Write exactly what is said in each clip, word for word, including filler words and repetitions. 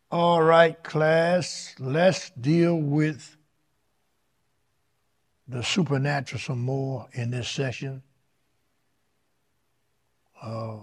All right, class, let's deal with the supernatural some more in this session. Uh,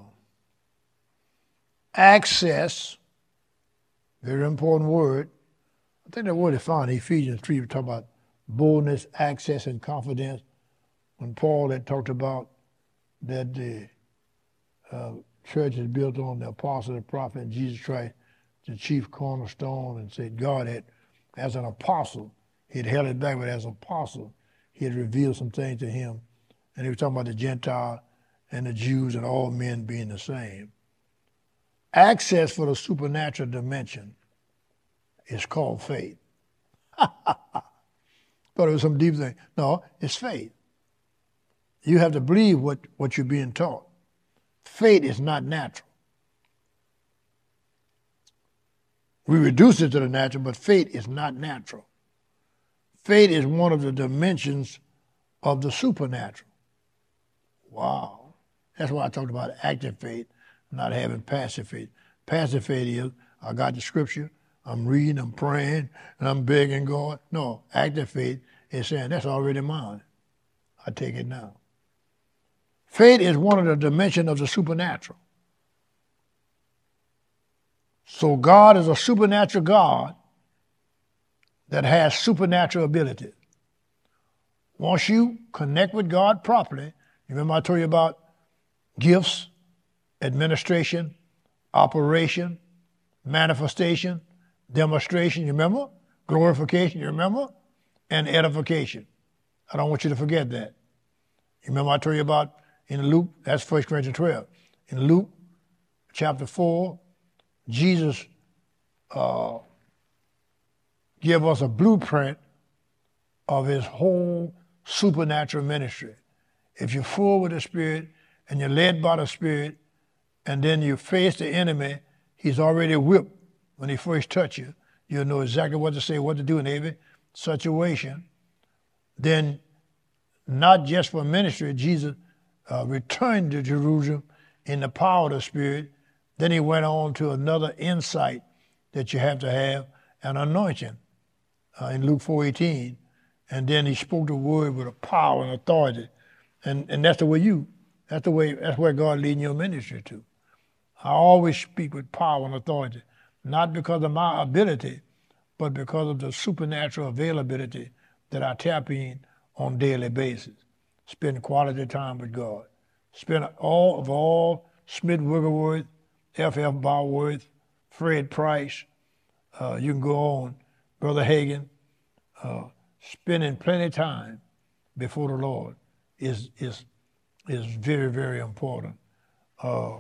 access, very important word. I think that word is found in Ephesians three, we talk about boldness, access, and confidence. When Paul had talked about that the uh, church is built on the apostle, the prophet, and Jesus Christ, the chief cornerstone, and said God had, as an apostle, he had held it back, but as an apostle, he had revealed some things to him. And he was talking about the Gentile and the Jews and all men being the same. Access for the supernatural dimension is called faith. Thought it was some deep thing. No, it's faith. You have to believe what, what you're being taught. Faith is not natural. We reduce it to the natural, but faith is not natural. Faith is one of the dimensions of the supernatural. Wow. That's why I talked about active faith, not having passive faith. Passive faith is, I got the scripture, I'm reading, I'm praying, and I'm begging God. No, active faith is saying, that's already mine. I take it now. Faith is one of the dimensions of the supernatural. So God is a supernatural God that has supernatural abilities. Once you connect with God properly, you remember I told you about gifts, administration, operation, manifestation, demonstration, you remember? Glorification, you remember? And edification. I don't want you to forget that. You remember I told you about in Luke, that's First Corinthians twelve. In Luke chapter four, Jesus uh, gave us a blueprint of his whole supernatural ministry. If you're full with the Spirit and you're led by the Spirit, and then you face the enemy, he's already whipped when he first touches you. You'll know exactly what to say, what to do in every situation. Then, not just for ministry, Jesus uh, returned to Jerusalem in the power of the Spirit. Then he went on to another insight that you have to have, an anointing uh, in Luke four eighteen. And then he spoke the word with a power and authority. And, and that's the way you, that's the way, that's where God leading your ministry to. I always speak with power and authority, not because of my ability, but because of the supernatural availability that I tap in on a daily basis. Spend quality time with God. Spend all of all Smith Wigglesworth, F F Bauerworth, Fred Price, uh, you can go on, Brother Hagin, uh, spending plenty of time before the Lord is is is very, very important. Uh,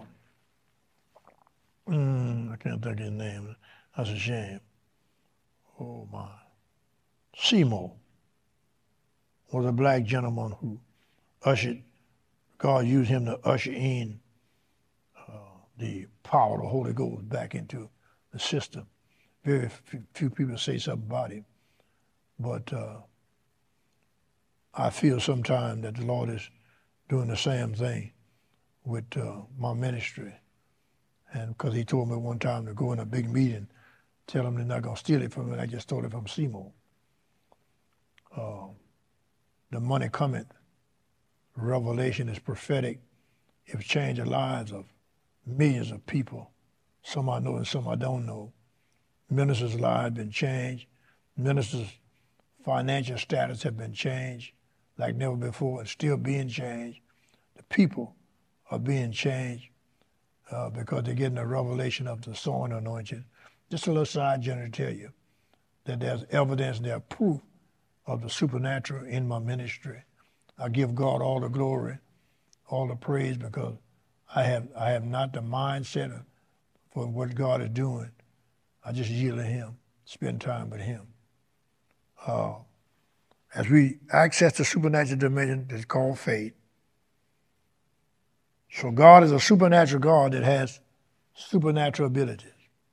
mm, I can't think of his name. That's a shame. Oh my. Seymour was a black gentleman who ushered, God used him to usher in uh, the power of the Holy Ghost back into the system. Very few people say something about him. But uh, I feel sometimes that the Lord is doing the same thing with uh, my ministry. And because he told me one time to go in a big meeting, tell them they're not going to steal it from me, and I just stole it from Seymour. Uh, the money cometh. Revelation is prophetic. It changed the lives of millions of people. Some I know and some I don't know. Ministers' lives have been changed. Ministers' financial status have been changed like never before and still being changed. The people are being changed uh, because they're getting a revelation of the sowing anointing. Just a little side journey to tell you that there's evidence, there's proof of the supernatural in my ministry. I give God all the glory, all the praise, because I have I have not the mindset for what God is doing. I just yield to him, spend time with him. Uh, as we access the supernatural dimension that's called faith. So God is a supernatural God that has supernatural abilities.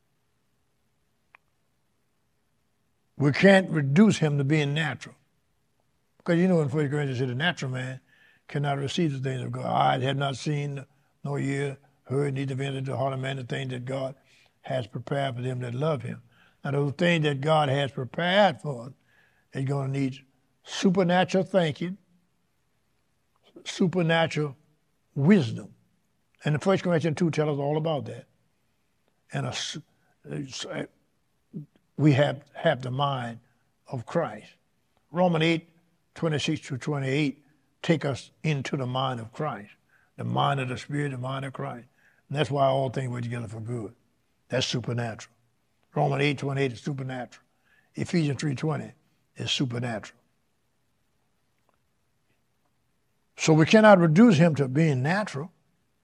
We can't reduce him to being natural. Because you know in First Corinthians it says the natural man cannot receive the things of God. Eyes have not seen, nor ear heard, neither have entered the heart of man the things that God has prepared for them that love him. Now, those things that God has prepared for us, they're going to need supernatural thinking, supernatural wisdom. And the First Corinthians two tells us all about that. And a, we have, have the mind of Christ. Romans eight, twenty-six to twenty-eight take us into the mind of Christ, the mind of the Spirit, the mind of Christ. And that's why all things work together for good. That's supernatural. Romans eight, twenty-eight is supernatural. Ephesians three, twenty is supernatural. So we cannot reduce him to being natural.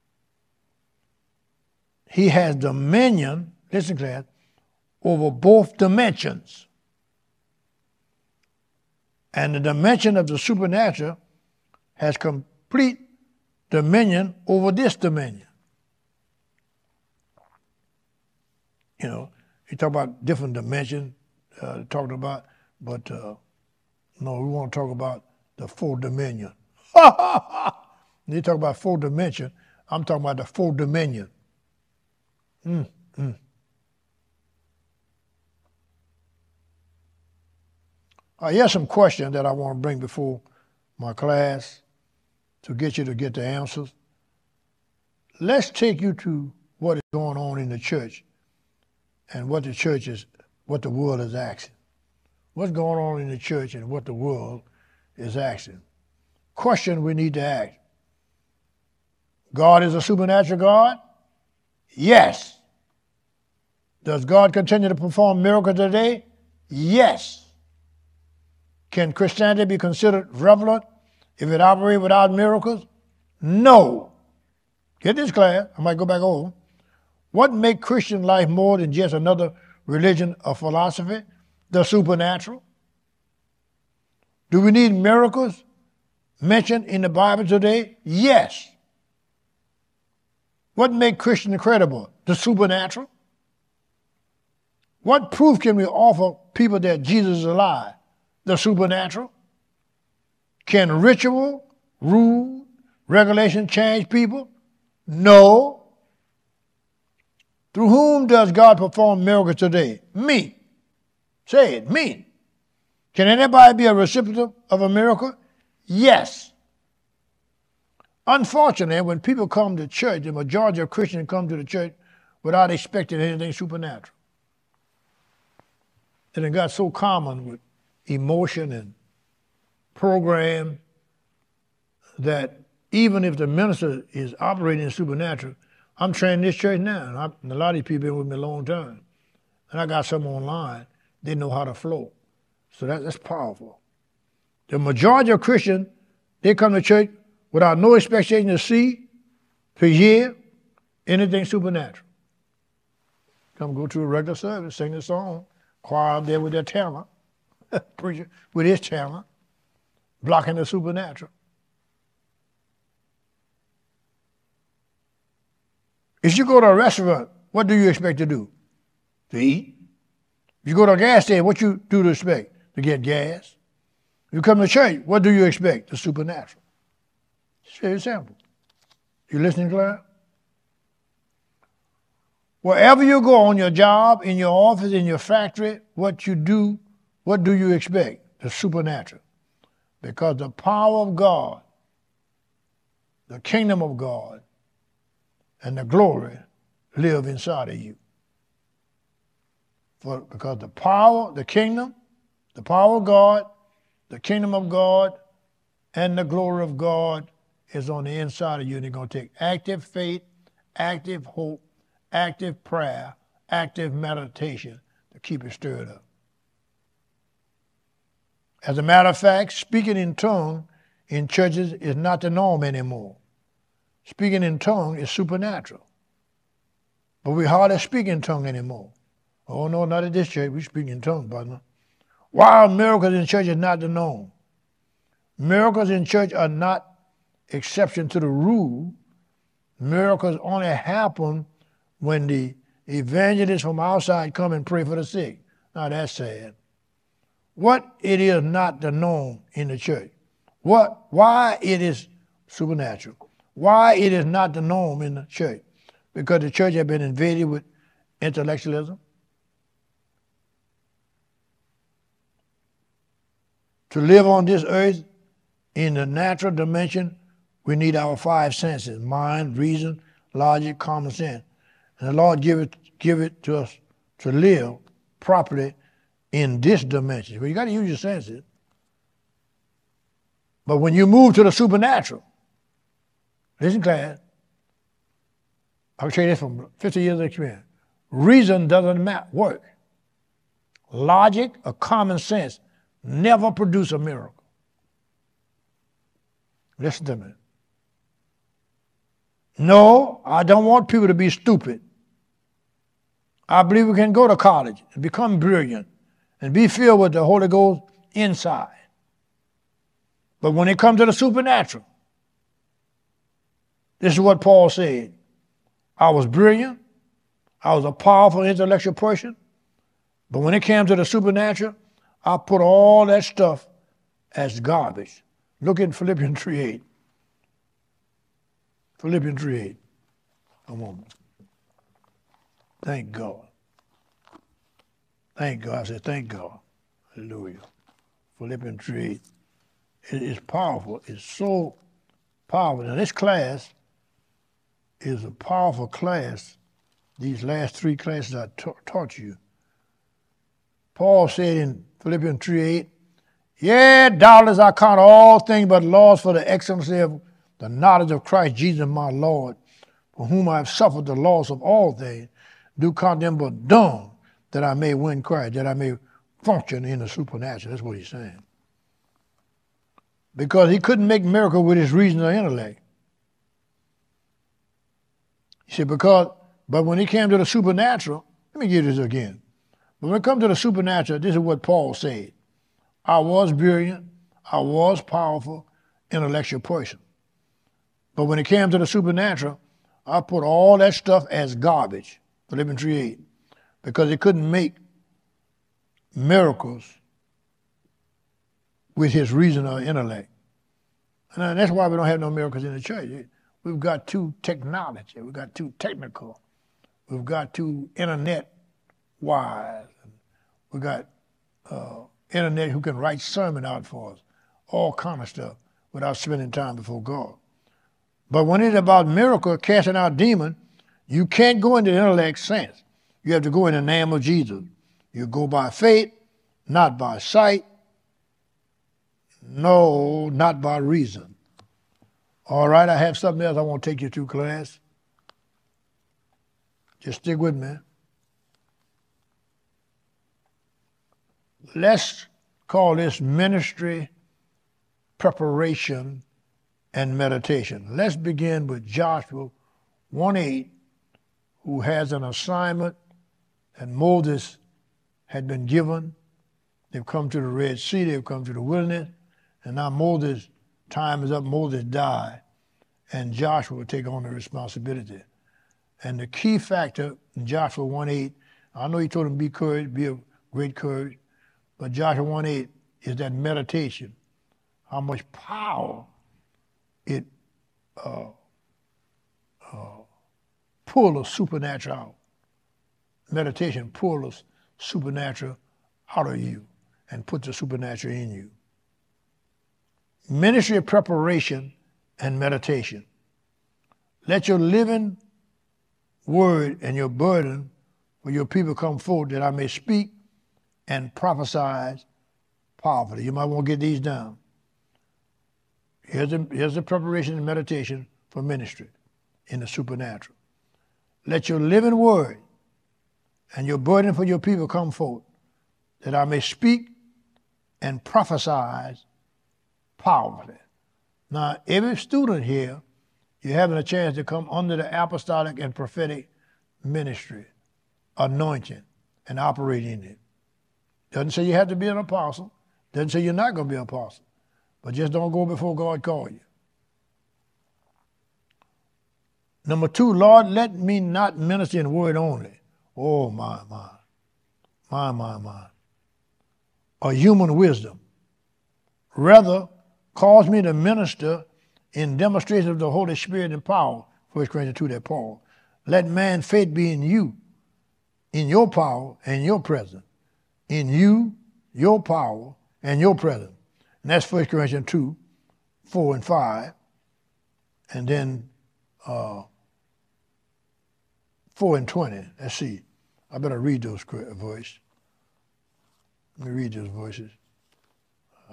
He has dominion, listen class, over both dimensions. And the dimension of the supernatural has complete dominion over this dominion. You know, you talk about different dimensions, uh, talking about, but uh, no, we want to talk about the full dominion. You talk about full dimension, I'm talking about the full dominion. Mm, mm. Uh, here's some questions that I want to bring before my class to get you to get the answers. Let's take you to what is going on in the church and what the church is, what the world is asking. What's going on in the church and what the world is asking. Question we need to ask. God is a supernatural God? Yes. Does God continue to perform miracles today? Yes. Can Christianity be considered relevant if it operates without miracles? No. Get this, class. I might go back over. What makes Christian life more than just another religion or philosophy? The supernatural. Do we need miracles mentioned in the Bible today? Yes. What makes Christian credible? The supernatural. What proof can we offer people that Jesus is alive? The supernatural. Can ritual, rule, regulation change people? No. Through whom does God perform miracles today? Me. Say it, me. Can anybody be a recipient of a miracle? Yes. Unfortunately, when people come to church, the majority of Christians come to the church without expecting anything supernatural. And it got so common with emotion and program that even if the minister is operating in supernatural, I'm training this church now, and, I, and a lot of these people been with me a long time, and I got some online, they know how to flow. So that, that's powerful. The majority of Christians, they come to church without no expectation to see, to hear, anything supernatural. Come go to a regular service, sing a song, choir up there with their talent, preacher with his talent, blocking the supernatural. If you go to a restaurant, what do you expect to do? To eat. If you go to a gas station, what you do to expect? To get gas. If you come to church, what do you expect? The supernatural. It's very simple. You listening, Claire? Wherever you go on your job, in your office, in your factory, what you do, what do you expect? The supernatural. Because the power of God, the kingdom of God, and the glory live inside of you. For, because the power, the kingdom, the power of God, the kingdom of God, and the glory of God is on the inside of you. And it's going to take active faith, active hope, active prayer, active meditation to keep it stirred up. As a matter of fact, speaking in tongues in churches is not the norm anymore. Speaking in tongues is supernatural. But we hardly speak in tongues anymore. Oh, no, not at this church. We speak in tongues, partner. While miracles in church is not the norm. Miracles in church are not exception to the rule. Miracles only happen when the evangelists from outside come and pray for the sick. Now, that's sad. What it is not the norm in the church. What? Why it is supernatural. Why it is not the norm in the church? Because the church has been invaded with intellectualism. To live on this earth in the natural dimension, we need our five senses: mind, reason, logic, common sense. And the Lord give it, give it to us to live properly in this dimension. Well, you got to use your senses. But when you move to the supernatural, listen, class, I'll tell you this from fifty years of experience. Reason doesn't matter, work. Logic or common sense never produce a miracle. Listen to me. No, I don't want people to be stupid. I believe we can go to college and become brilliant and be filled with the Holy Ghost inside. But when it comes to the supernatural, this is what Paul said. I was brilliant. I was a powerful intellectual person. But when it came to the supernatural, I put all that stuff as garbage. Look in Philippians three eight. Philippians three eight. A moment. Thank God. Thank God. I said, thank God. Hallelujah. Philippians three eight. It is powerful. It's so powerful. Now, this class is a powerful class. These last three classes I ta- taught you. Paul said in Philippians three eight, "Yea, doubtless I count all things but loss for the excellency of the knowledge of Christ Jesus my Lord, for whom I have suffered the loss of all things, do count them but dung, that I may win Christ, that I may function in the supernatural." That's what he's saying. Because he couldn't make miracles with his reason or intellect. He said, because, but when it came to the supernatural, let me give this again. But when it comes to the supernatural, this is what Paul said. I was brilliant, I was powerful, intellectual person. But when it came to the supernatural, I put all that stuff as garbage, Philippians three eight, because it couldn't make miracles with his reason or intellect. And that's why we don't have no miracles in the church. We've got too technology, we've got too technical, we've got too internet wise, we've got uh, internet who can write sermon out for us, all kind of stuff without spending time before God. But when it's about miracle, casting out demons, you can't go into the intellect sense. You have to go in the name of Jesus. You go by faith, not by sight. No, not by reason. All right, I have something else I want to take you to, class. Just stick with me. Let's call this ministry preparation and meditation. Let's begin with Joshua one eight, who has an assignment that Moses had been given. They've come to the Red Sea, they've come to the wilderness, and now Moses' time is up. Moses died, and Joshua will take on the responsibility. And the key factor in Joshua one eight, I know he told him be courage, be of great courage, but Joshua one eight is that meditation, how much power it uh, uh, pull a supernatural out. Meditation pull a supernatural out of you and put the supernatural in you. Ministry preparation and meditation. Let your living word and your burden for your people come forth, that I may speak and prophesy powerfully. You might want to get these down. Here's the, here's the preparation and meditation for ministry in the supernatural. Let your living word and your burden for your people come forth, that I may speak and prophesy powerfully. Now, every student here, you're having a chance to come under the apostolic and prophetic ministry, anointing, and operate in it. Doesn't say you have to be an apostle. Doesn't say you're not going to be an apostle. But just don't go before God calls you. Number two, Lord, let me not minister in word only. Oh, my, my, my, my, my. Or human wisdom. Rather, cause me to minister in demonstration of the Holy Spirit and power. First Corinthians two, that Paul. Let man's faith be in you, in your power and your presence. In you, your power, and your presence. And that's First Corinthians two, four and five. And then uh, four and twenty. Let's see. I better read those voices. Let me read those voices. Uh,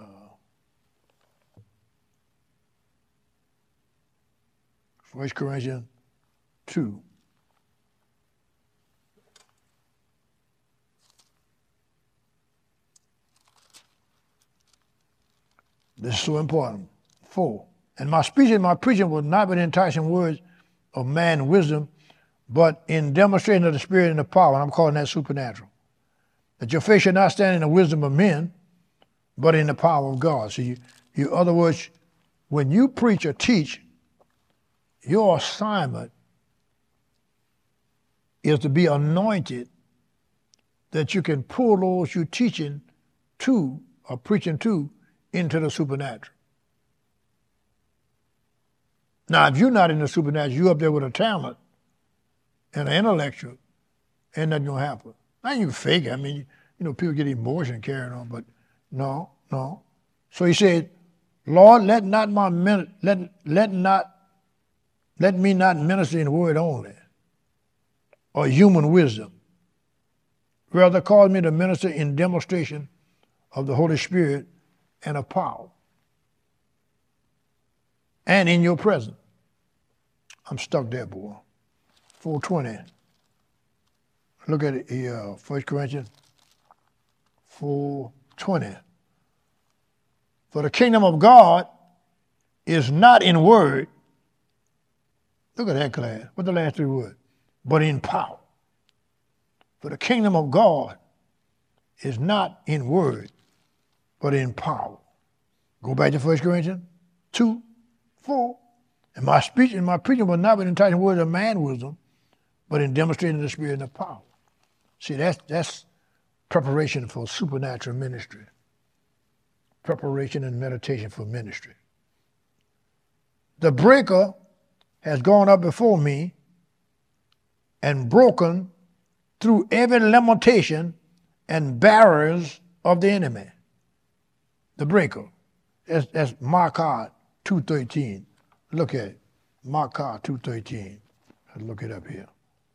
First Corinthians two. This is so important. Four. And my speech and my preaching was not with enticing words of man wisdom, but in demonstrating of the Spirit and the power. And I'm calling that supernatural. That your faith should not stand in the wisdom of men, but in the power of God. So you, you, in other words, when you preach or teach, your assignment is to be anointed that you can pull those you're teaching to or preaching to into the supernatural. Now, if you're not in the supernatural, you're up there with a talent and an intellectual, ain't nothing gonna happen. Now you fake it. I mean, you know, people get emotion carrying on, but no, no. So he said, Lord, let not my min- let let not let me not minister in word only, or human wisdom. Rather, cause me to minister in demonstration of the Holy Spirit and of power, and in your presence. I'm stuck there, boy. four twenty. Look at it here, First Corinthians four twenty. For the kingdom of God is not in word. Look at that class. What's the last three words? But in power. For the kingdom of God is not in word, but in power. Go back to First Corinthians two, four. And my speech and my preaching was not with enticing words of man wisdom, but in demonstrating the Spirit and the power. See, that's that's preparation for supernatural ministry. Preparation and meditation for ministry. The breaker has gone up before me and broken through every limitation and barriers of the enemy. The breaker. That's, that's Mark two thirteen. Look at it. Mark two thirteen. Let's look it up here.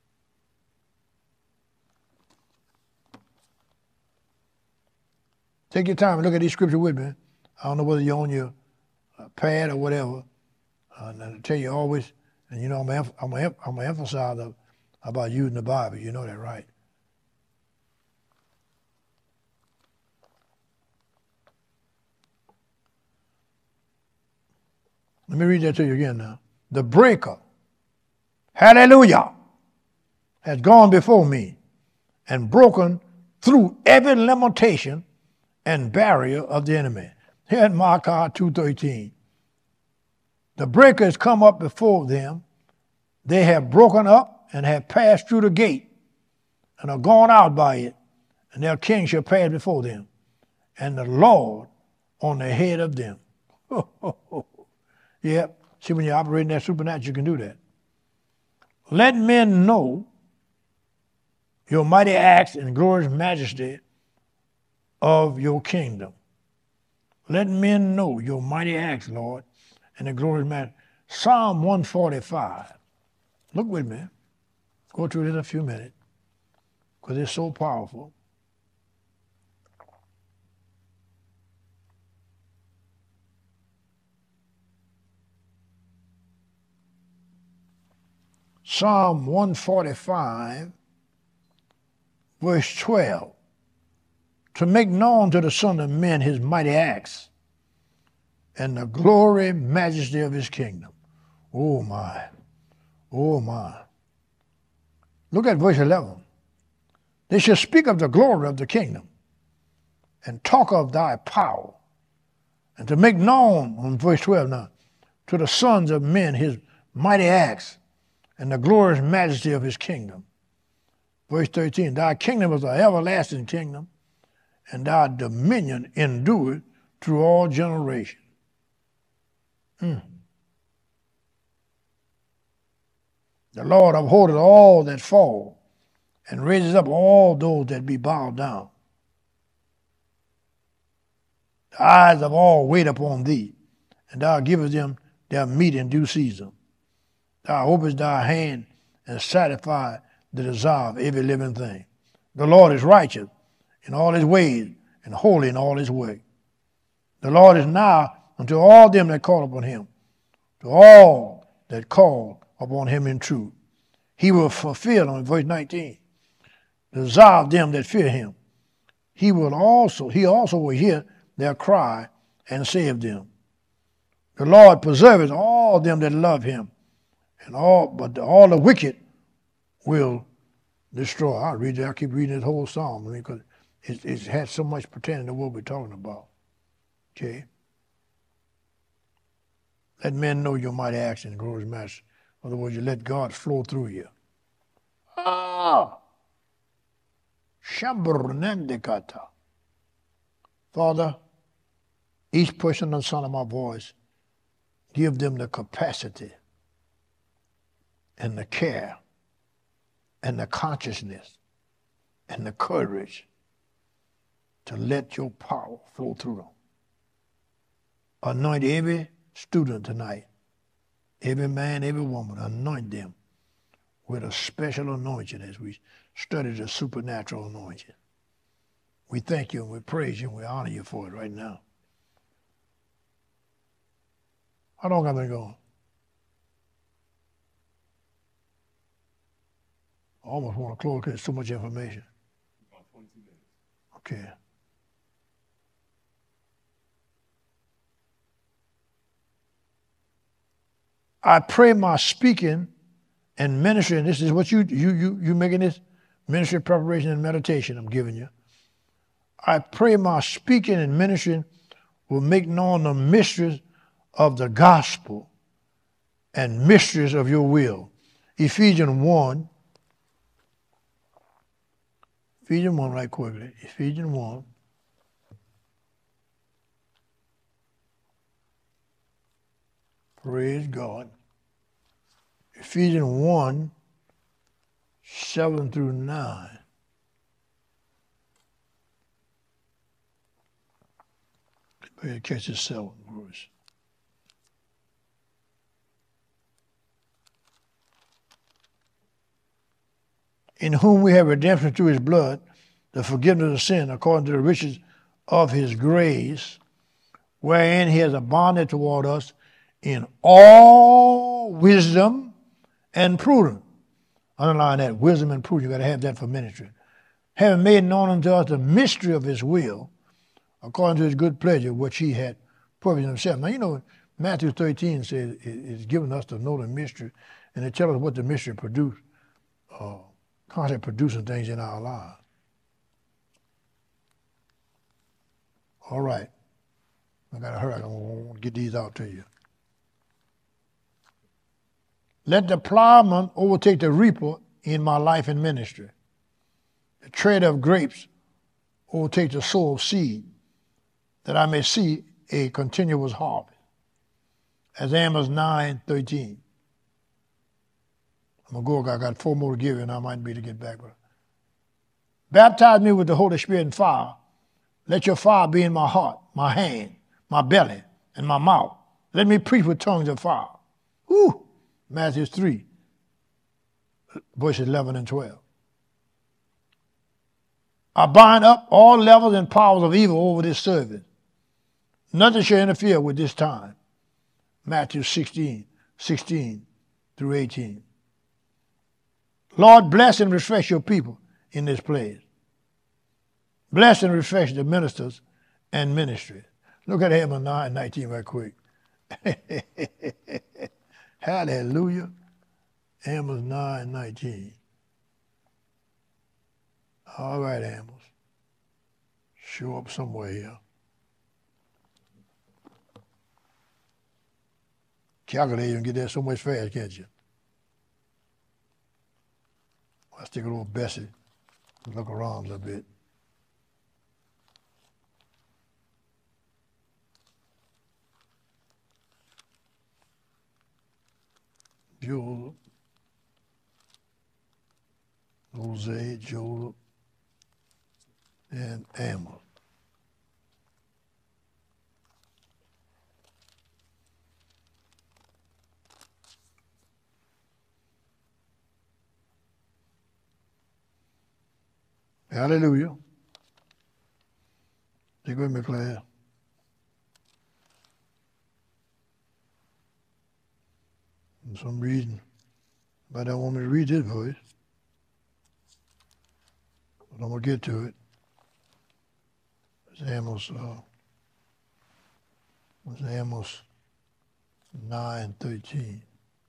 Take your time and look at these scriptures with me. I don't know whether you're on your uh, pad or whatever. Uh, and I tell you always, and you know, I'm going I'm to I'm emphasize the, about using the Bible. You know that, right? Let me read that to you again now. The breaker, hallelujah, has gone before me and broken through every limitation and barrier of the enemy. Here in Mark two thirteen. The breaker has come up before them. They have broken up and have passed through the gate and are gone out by it, and their king shall pass before them, and the Lord on the head of them. Yeah, see, when you're operating that supernatural, you can do that. Let men know your mighty acts and glorious majesty of your kingdom. Let men know your mighty acts, Lord, and the glorious majesty. Psalm one forty-five. Look with me. Go through it in a few minutes because it's so powerful. Psalm one forty-five, verse twelve. To make known to the Son of Men his mighty acts and the glory, majesty of his kingdom. Oh my, oh my. Look at verse eleven. They shall speak of the glory of the kingdom and talk of thy power, and to make known, on verse twelve now, to the sons of men his mighty acts and the glorious majesty of his kingdom. Verse thirteen, thy kingdom is an everlasting kingdom, and thy dominion endureth through all generations. Mm. The Lord upholdeth all that fall, and raises up all those that be bowed down. The eyes of all wait upon thee, and thou givest them their meat in due season. Thou openest thy hand and satisfy the desire of every living thing. The Lord is righteous in all his ways and holy in all his way. The Lord is nigh unto all them that call upon him, to all that call upon him in truth. He will fulfill, on verse nineteen, the desire of them that fear him. He will also, he also will hear their cry and save them. The Lord preserveth all them that love him, and all but all the wicked will destroy. I'll read it, I'll keep reading this whole psalm because it, it has so much pertaining to what we're talking about. Okay? Let men know your mighty action, glorious master. In other words, you let God flow through you. Ah! Shamburnendikata. Father, each person on the sound of my voice, give them the capacity and the care and the consciousness and the courage to let your power flow through them. Anoint every student tonight, every man, every woman, anoint them with a special anointing as we study the supernatural anointing. We thank you and we praise you and we honor you for it right now. How long have I been going? I almost want to close because there's so much information. About twenty-two minutes. Okay. I pray my speaking and ministry, and this is what you you you you making this ministry preparation and meditation I'm giving you. I pray my speaking and ministry will make known the mysteries of the gospel and mysteries of your will. Ephesians one. Ephesians one right quickly. Ephesians one. Praise God. Ephesians one, seven through nine. Better catch this seven verse. In whom we have redemption through his blood, the forgiveness of sin, according to the riches of his grace, wherein he has abounded toward us in all wisdom and prudence. Underline that, wisdom and prudence. You got to have that for ministry. Having made known unto us the mystery of his will, according to his good pleasure, which he had purposed in himself. Now, you know, Matthew thirteen says it's given us to know the mystery, and it tells us what the mystery produced, uh, constantly producing things in our lives. All right. I got to hurry. I want to get these out to you. Let the plowman overtake the reaper in my life and ministry. The trader of grapes overtake the sower of seed, that I may see a continuous harvest. As Amos nine thirteen. I'm going to go. I got four more to give you, and I might be to get back. But baptize me with the Holy Spirit and fire. Let your fire be in my heart, my hand, my belly, and my mouth. Let me preach with tongues of fire. Woo! Matthew three, verses eleven and twelve. I bind up all levels and powers of evil over this service. Nothing shall interfere with this time. Matthew sixteen, sixteen through eighteen. Lord, bless and refresh your people in this place. Bless and refresh the ministers and ministry. Look at Amos nine nineteen right quick. Hallelujah. Amos nine nineteen. All right, Amos. Show up somewhere here. Calculate, you can get there so much fast, can't you? Let's take a little Bessie and look around a little bit. Joel, Hosea, Joel, and Amos. Hallelujah. Stick with me, class. For some reason, but I don't want me to read this voice. But I'm going to get to it. It's Amos, uh, it's Amos nine thirteen.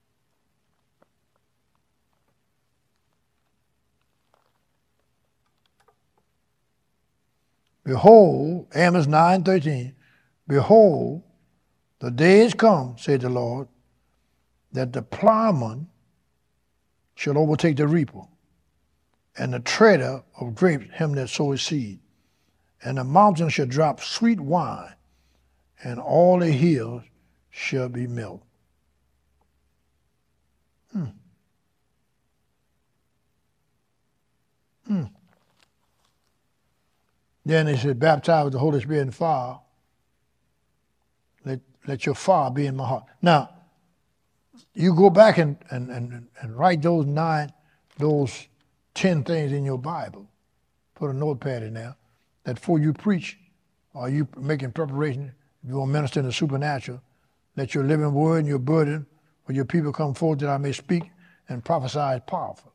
Behold, Amos nine thirteen, behold, the day is come, said the Lord, that the plowman shall overtake the reaper, and the treader of grapes him that soweth seed. And the mountains shall drop sweet wine, and all the hills shall be milk. Hmm. Hmm. Then he said, baptize with the Holy Spirit and fire. Let, let your fire be in my heart. Now, you go back and, and, and, and write those nine, those ten things in your Bible. Put a notepad in there that before you preach or you making preparation, if you want to minister in the supernatural, let your living word and your burden for your people come forth that I may speak and prophesy powerfully.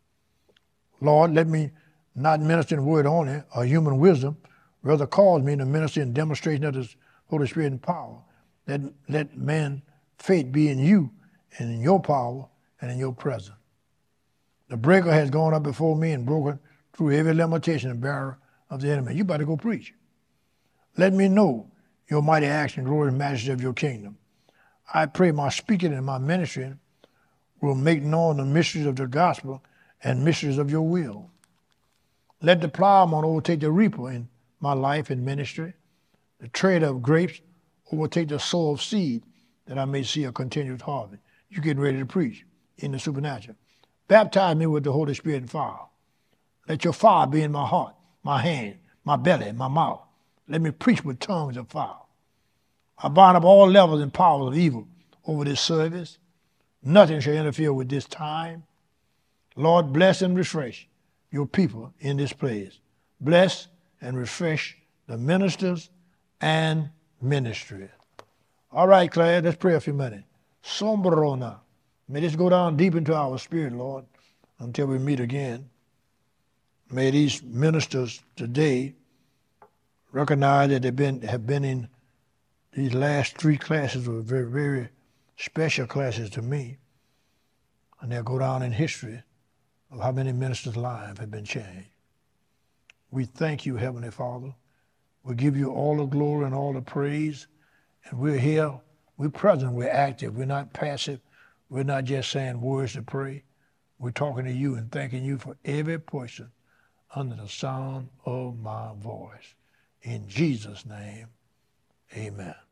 Lord, let me not minister in word only or human wisdom, rather cause me to minister in demonstration of the Holy Spirit and power. Let, let man's faith be in you and in your power and in your presence. The breaker has gone up before me and broken through every limitation and barrier of the enemy. You better go preach. Let me know your mighty action, glory, and majesty of your kingdom. I pray my speaking and my ministry will make known the mysteries of the gospel and mysteries of your will. Let the plowman overtake the reaper in my life and ministry, the trader of grapes overtake the sower of seed, that I may see a continued harvest. You're getting ready to preach in the supernatural. Baptize me with the Holy Spirit and fire. Let your fire be in my heart, my hand, my belly, my mouth. Let me preach with tongues of fire. I bind up all levels and powers of evil over this service. Nothing shall interfere with this time. Lord, bless and refresh your people in this place. Bless and refresh the ministers and ministry. All right, Claire, let's pray a few minutes. Sombrona. May this go down deep into our spirit, Lord, until we meet again. May these ministers today recognize that they've been, have been in these last three classes were very, very special classes to me. And they'll go down in history of how many ministers' lives have been changed. We thank you, Heavenly Father. We give you all the glory and all the praise. And we're here, we're present, we're active, we're not passive. We're not just saying words to pray. We're talking to you and thanking you for every person under the sound of my voice. In Jesus' name, amen.